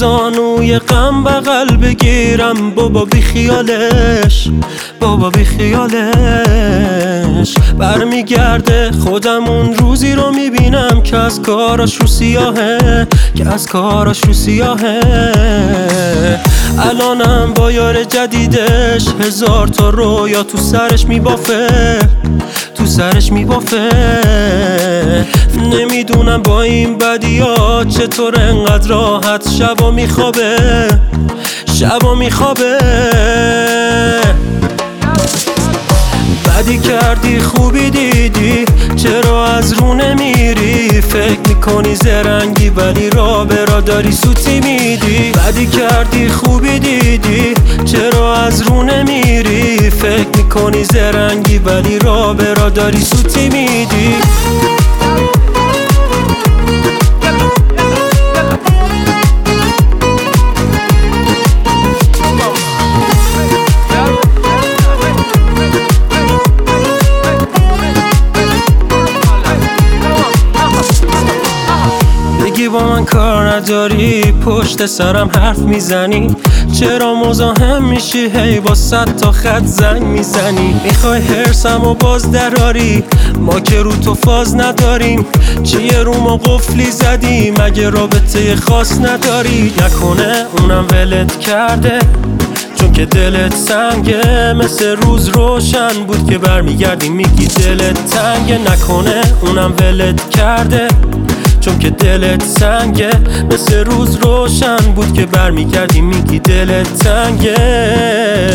زانوی غم بغل بگیرم، بابا بی خیالش، بابا بی خیالش. برمیگرده خودم اون روزی رو میبینم که از کاراش رو سیاهه، که از کاراش رو سیاهه. الانم با یار جدیدش هزار تا رویا تو سرش میبافه، تو سرش میبافه. نمیدونم با این بدیات چطور انقدر راحت شبا میخوابه، شبا میخوابه. بدی کردی خوبی دیدی، چرا از رو نمیری؟ فکر میکنی زرنگی ولی را به را داری سوتی میدی. بدی کردی خوبی دیدی، چرا از رو نمیری؟ فکر میکنی زرنگی ولی را به را داری سوتی میدی. با من کار نداری، پشت سرم حرف میزنی، چرا مزاحم میشی؟ هی با 100 تا خط زنگ میزنی. میخوای حرسم و باز دراری، ما که رو تو فاز نداریم. چیه رو ما قفلی زدی؟ مگه رابطه خاص نداری؟ نکنه اونم ولت کرده چون که دلت سنگه، مثل روز روشن بود که برمیگردی میگی دلت تنگه. نکنه اونم ولت کرده چون که دلت سنگه، مثل روز روشن بود که برمیگردی میگی دلت تنگه.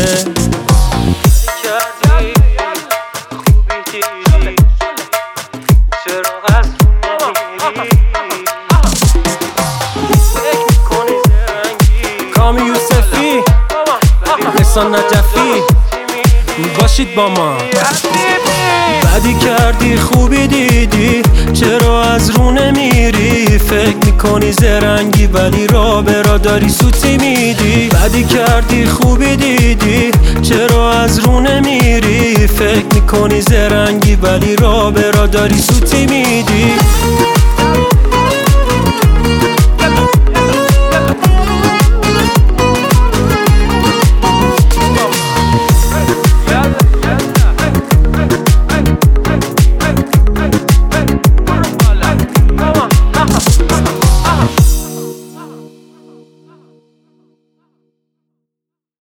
کامی یوسفی، احسان نجفی، باشید با ما. بدی کردی خوبی دیدی، چرا از رو نمیری؟ فکر میکنی زرنگی ولی را به را داری سوتی میدی. بدی کردی خوبی دیدی، چرا از رو نمیری؟ فکر میکنی زرنگی ولی را به را داری سوتی میدی.